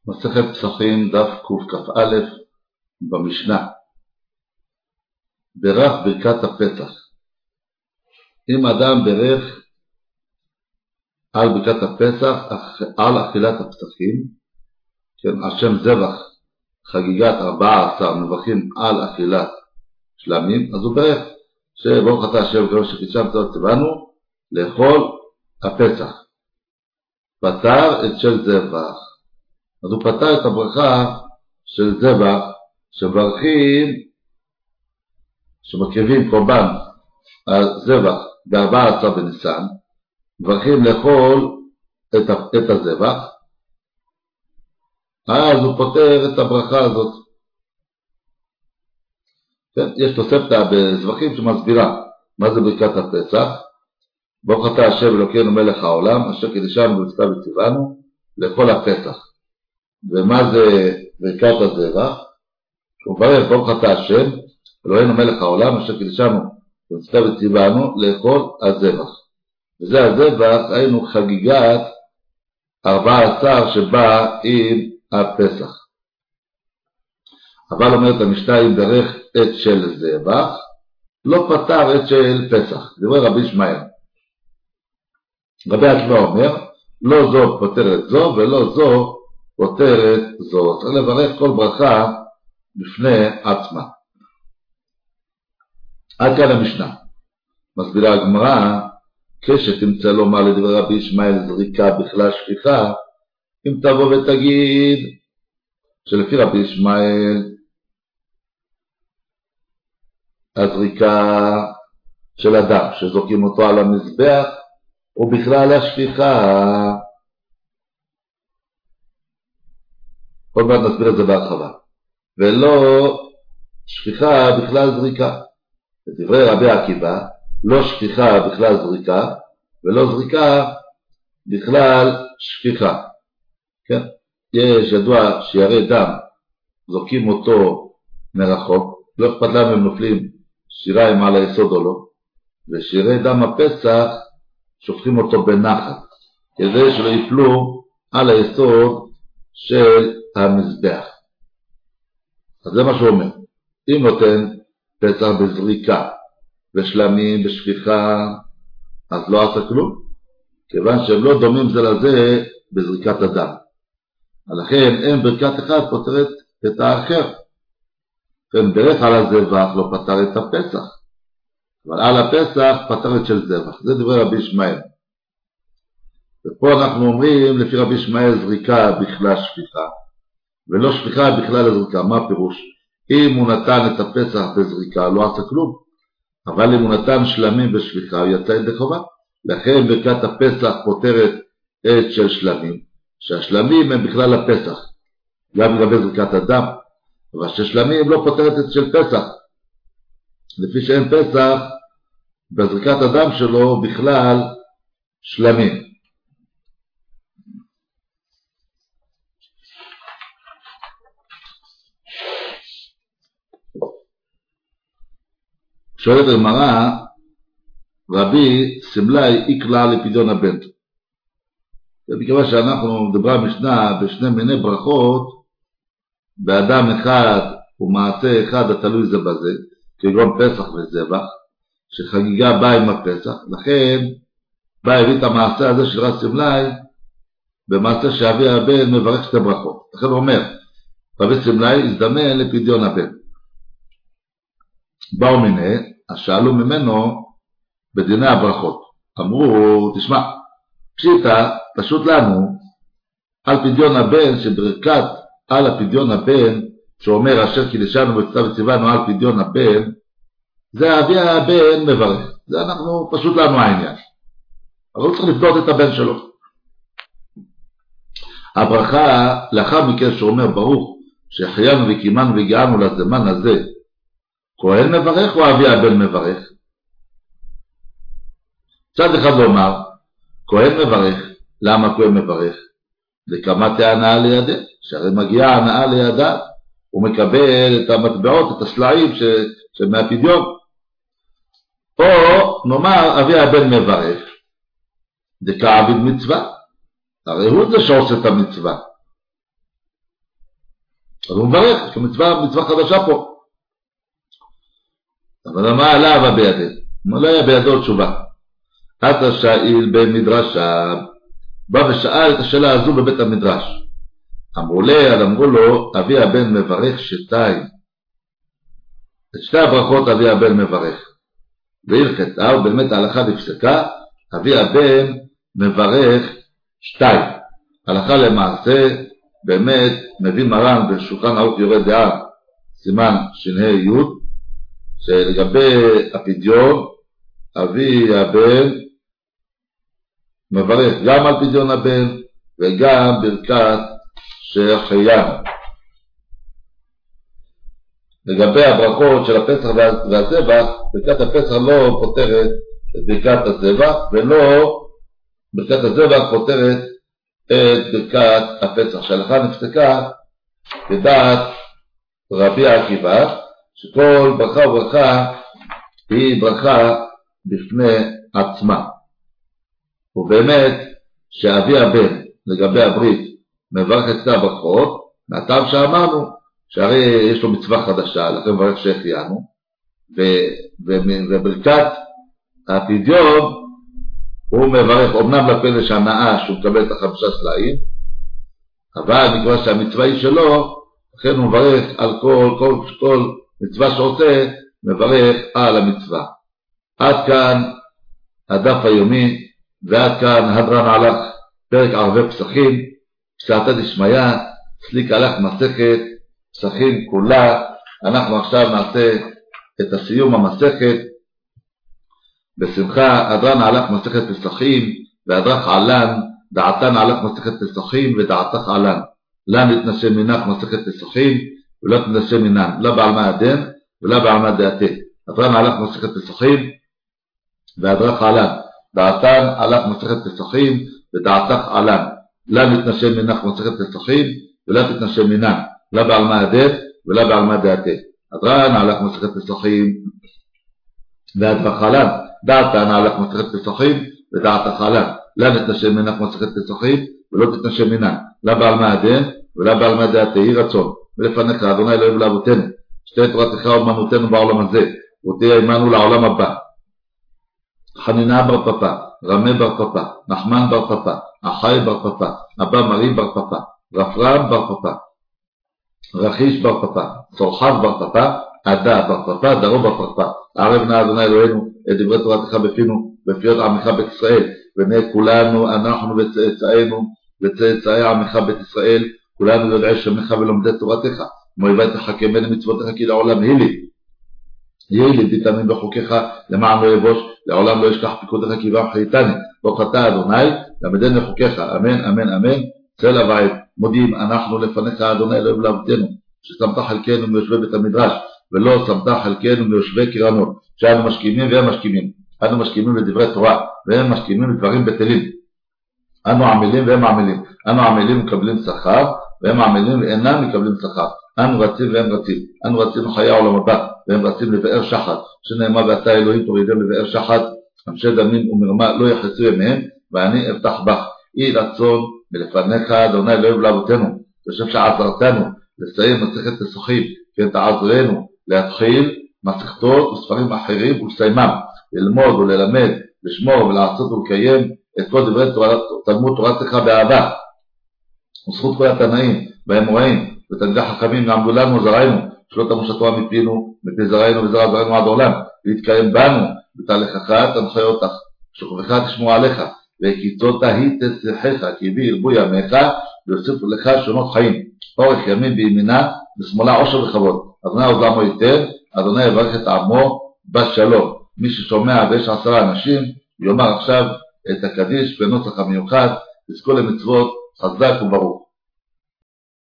מסכת פסחים דף קכ"א במשנה. ברך ברכת הפסח. אם אדם ברך על ברכת הפסח על אכילת הפסחים, כן, על שם זבח חגיגת 14 מברכים על אכילת שלמים, אז הוא ברך שברוך אתה השם אלוהינו שקידשנו מצוות ציוונו לאכול הפסח. פטר את של זבח, אז הוא פתר את הברכה של זבח שברכים, שמקריבים קורבן על זבח ב-14 בניסן, מברכים לאכול את הזבח, אז הוא פותר את הברכה הזאת. כן, יש תוספתא בזבחים שמסבירה מה זה ברכת הפסח. ברוך אתה השם אלוקינו מלך העולם אשר קידשנו במצוותיו וציוונו לאכול הפסח. ומה זה ברכת הזבח? שהוא מברך ברוך אתה השם אלוהינו מלך העולם אשר קידשנו במצוותיו וציוונו לאכול הזבח. וזה הזבח, היינו חגיגת 14 שבא עם הפסח. אבל אומרת המשנה, אם ברך את של זבח לא פטר את של פסח. דברי רבי ישמעאל. רבי עקיבא אומר לא זו פותרת זו ולא זו פותרת זו. צריך לברך כל ברכה בפני עצמה. עד כאן המשנה. מסבירה הגמרא, כשתמצא לומר לדברי רבי ישמעאל זריקה בכלל שפיכה, אם תבוא ותגיד שלפי רבי ישמעאל הזריקה של אדם שזוקים אותו על המזבח ובכלל השפיכה, עוד מעט נסביר את זה בהרחבה, ולא שפיכה בכלל זריקה. לדברי רבי עקיבא לא שפיכה בכלל זריקה ולא זריקה בכלל שפיכה. כן? יש ידוע שירי דם זוקים אותו מרחוק, לא אכפת להם הם נופלים שיריים על היסוד או לא, ושירי דם הפסח שופכים אותו בנחת כדי שלא יפלו על היסוד של המזבח. אז זה מה שהוא אומר, אם נותן פסח בזריקה ושלמים בשפיכה אז לא עשה כלום, כיוון שהם לא דומים זה לזה בזריקת הדם. לכן אין ברכת אחד פותרת את האחר. כן, ברך על הזבח לא פתר את הפסח, אבל על הפסח פתר את של זבח. זה דברי רבי ישמעאל. ופה אנחנו אומרים לפי רבי ישמעאל זריקה בכלל שפיכה ולא שפיכה בכלל הזריקה. מה הפירוש? אם הוא נתן את הפסח בזריקה לא עשה כלום, אבל אם הוא נתן שלמים בשפיכה הוא יצא ידי חובה. לכן ברכת הפסח פותרת את של שלמים, שהשלמים הם בכלל הפסח, גם לגבי זריקת הדם, אבל ששלמים לא פותרת את של פסח, לפי שאין פסח בזריקת הדם שלו בכלל שלמים. שואלת הגמרא, רבי סמלי איקלה לפדיון הבן. מכיוון שאנחנו מדברים במשנה בשני מיני ברכות, באדם אחד ומעשה אחד התלוי זה בזה, כגון פסח וזבח, שחגיגה באה עם הפסח, לכן בא הביא את המעשה הזה של רבי סמלי במעשה שאבי הבן מברך שתי ברכות. לכן הוא אומר, רבי סמלי הזדמן לפדיון הבן. באו מיני, אז שאלו ממנו בדיני הברכות. אמרו, תשמע, פשיטה, פשוט לנו, על פדיון הבן, שברכת על הפדיון הבן, שאומר אשר קידשנו במצוותיו וציוונו על פדיון הבן, זה אבי הבן מברך. זה אנחנו, פשוט לנו העניין. אבל הוא צריך לפדות את הבן שלו. הברכה, לאחר מכן שאומר ברוך, שהחיינו וקימנו והגיענו לזמן הזה, כהן מברך או אבי הבן מברך? צד אחד לומר, כהן מברך. למה כהן מברך? לכמה תענה לידה, שהרי מגיעה הנאה לידה, הוא מקבל את המטבעות, את הסלעים שמהפדיון. או נאמר אבי הבן מברך, דכעביד מצווה, הרי הוא זה שעושה את המצווה. אז הוא מברך, מצווה חדשה פה. אבל מה עליו בידינו? מה לא היה בידו תשובה? אתה שאיל במדרשה, בא ושאל את השאלה הזו בבית המדרש. אמרו לו, אבי הבן מברך שתיים. את שתי הברכות אבי הבן מברך. והלכתה, ובאמת ההלכה נפסקה, אבי הבן מברך שתיים. הלכה למעשה, באמת מביא מרן בשולחן ערוך יורה דעה, סימן ש"ה י', שלגבי הפדיון, אבי הבן מברך גם על פדיון הבן וגם ברכת שהחיינו. לגבי הברכות של הפסח והזבח, ברכת הפסח לא פותרת את ברכת הזבח, ולא ברכת הזבח פותרת את ברכת הפסח. שההלכה נפסקה כדעת רבי עקיבא, שכל ברכה וברכה היא ברכה בפני עצמה. ובאמת שאבי הבן לגבי הברית מברך את שתי הברכות, מהטעם שאמרנו שהרי יש לו מצווה חדשה, לכן מברך שהחיינו, וברכת הפדיון הוא מברך אומנם לפני שהנאה שהוא מקבל את 5 סלעים, אבל מכיוון שהמצווה היא שלו, לכן הוא מברך על כל מצווה שעושה, מברך על המצווה. עד כאן הדף היומי, ועד כאן הדרן הלך פרק ערבי פסחים, פסחתא דשמיא, סליק הלך מסכת פסחים כולה. אנחנו עכשיו נעשה את הסיום המסכת בשמחה. הדרן הלך מסכת פסחים, והדרך עלן, דעתן הלך מסכת פסחים, ודעתך עלן. לן יתנשם מנך מסכת פסחים, ולא תנשם מנן, לא בעלמא הדין, ולא בעלמא דעתה. הדרן הלך מסכת פסחים, והדרך עלן. דעתן הלך מסכת פסחים, ודעתך עלן. לן יתנשם מנך מסכת פסחים, ולא תתנשם מנן, לא בעלמא הדין, ולא בעלמא דעתה. הדרן הלך מסכת פסחים, והדרך עלן. דעתן הלך מסכת פסחים, ודעתך עלן. לן יתנשם מנך מסכת פסחים, ולא תתנשם מנן, לא בעלמא הדין, ולא בעלמא דעתה. יהי רצון ולפניך אדוני אלוהינו ואבותינו, שתהיה תורתך ואמנותנו בעולם הזה, ותהיה עמנו לעולם הבא. חנינה בר פפא, רמי בר פפא, נחמן בר פפא, אחי בר פפא, אבא מרי בר פפא, רפרם בר פפא, רכיש בר פפא, צורחת בר פפא, עדה בר פפא, דרו בר פפא. ערב נא אדוני אלוהינו את דברי תורתך בפינו, בפיות עמך בית ישראל, ונהיה כולנו, אנחנו וצאצאינו וצאצאי עמך בית ישראל, כולנו יודעי שמך ולומדי תורתך, מויבי תחכמני מצוותיך כי לעולם יהי לי תתאמין בחוקיך, למען לא יבוש, לעולם לא ישכח פיקודך כי בם חייתני. ברוך אתה אדוני, למדני לחוקיך, אמן אמן אמן. צלע ועד, מודיעים אנחנו לפניך אדוני אלוהינו ואבותינו, ששמת חלקנו מיושבי בית המדרש, ולא שמת חלקנו מיושבי קרנות, שאנו משכימים והם משכימים. אנו משכימים לדברי תורה, והם משכימים לדברים בטלים. אנו עמלים והם עמלים. אנו עמלים מקבלים שכר, והם עמלים ואינם מקבלים שכר. אנו רצים והם רצים. אנו רצים חיי העולם הבא, והם רצים לבאר שחת, שנאמר ואתה אלוהים תורידם לבאר שחת, אנשי דמים ומרמה לא יחסו ימיהם, ואני אבטח בך. יהי רצון מלפניך אדוני אלוהינו ולאבותינו, בשם שעזרתנו לסיים מסכת פסחים, כן תעזרנו להתחיל מסכתות וספרים אחרים ולסיימם, ללמוד וללמד, לשמור ולעשות ולקיים את כל דברי תלמוד תורתך באהבה, וזכות כל התנאים והאמוראים ותלמידי חכמים יעמדו לנו וזרענו, שלא תמוש התורה מפינו, מפי זרענו וזרע זרענו עד עולם, להתקיים בנו בתהלכך תנחה אותך, שוכבך תשמור עליך, וקיצות היא תצלחך, כי הביא ירבו ימיך, ויוסיפו לך שונות חיים, אורך ימים בימינה, בשמאלה עושר וכבוד. אדוני עוז לעמו ייתן, אדוני יברך את עמו בשלום. מי ששומע ויש 10 אנשים, יאמר עכשיו את הקדיש בנוסח המיוחד, תזכו למצוות חזק וברוך.